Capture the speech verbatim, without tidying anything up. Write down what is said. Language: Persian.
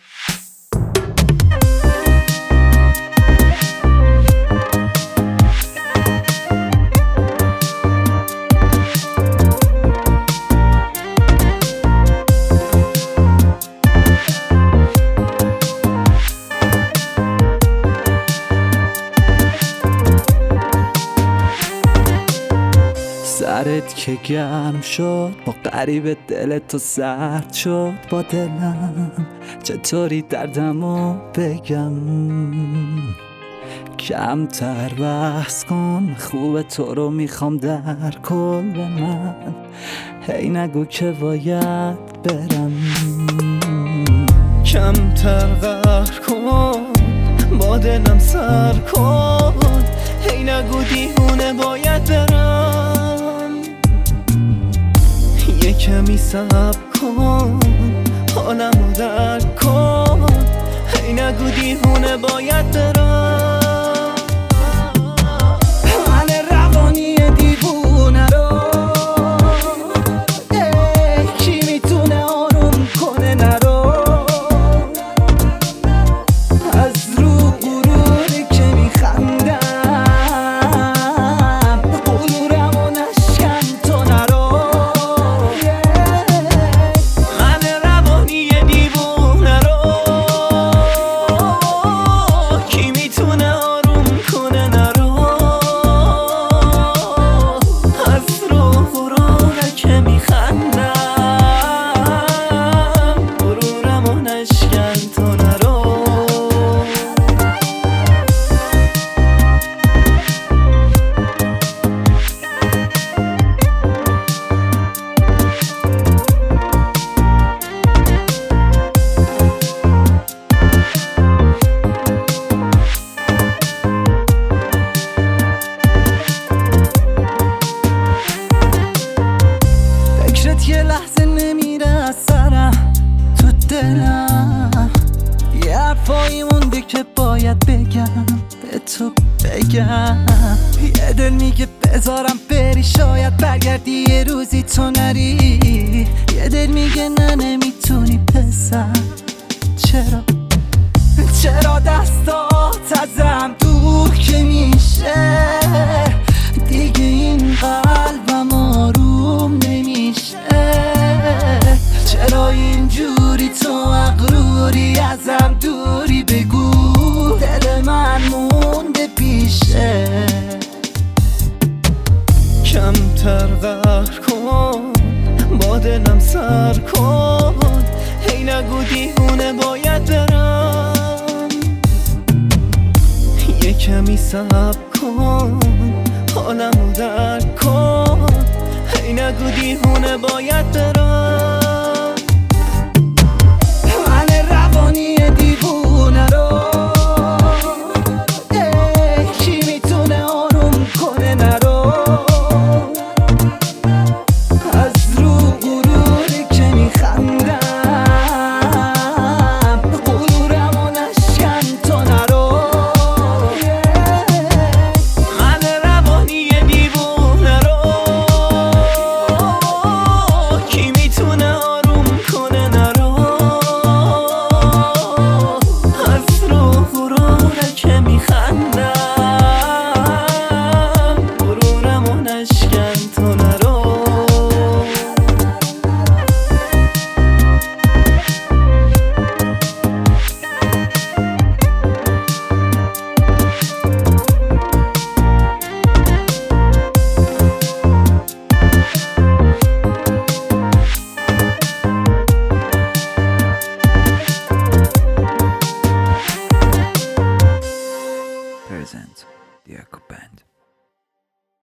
سرت که گرم شد با غریب دلت تو سرد شد با دلم چطوری دردمو بگم کمتر بحث کن خوب تو رو میخوام در کل من هی نگو که باید برم کمتر قهر کن با دلم سر کن هی نگو دیوونه باید برم یه کمی صبر کن حالمو درک کن هی نگو دیوونه باید برم من روانی دیوونه رو کی میتونه آروم کنه نرو از رو غروری که میخندم غرورمو نشکن تو نرو یه لحظه نمیره از سرم تو دلم یه حرفایی مونده که باید بگم به تو بگم یه دل میگه بذارم بری شاید برگردی یه روزی تو نری یه دل میگه نه نمیتونی پسر چرا چرا دستات ازم دور که میشه دیگه این قلبم آروم نمیشه چرا اینجوری تو مغروری ازم دوری بگو دل من مونده پیشه کمتر قهر کن با دلم سر کن هی نگو دیوونه باید برم یه کمی صبر کن حالمو درک کن هی نگو دیوونه باید برم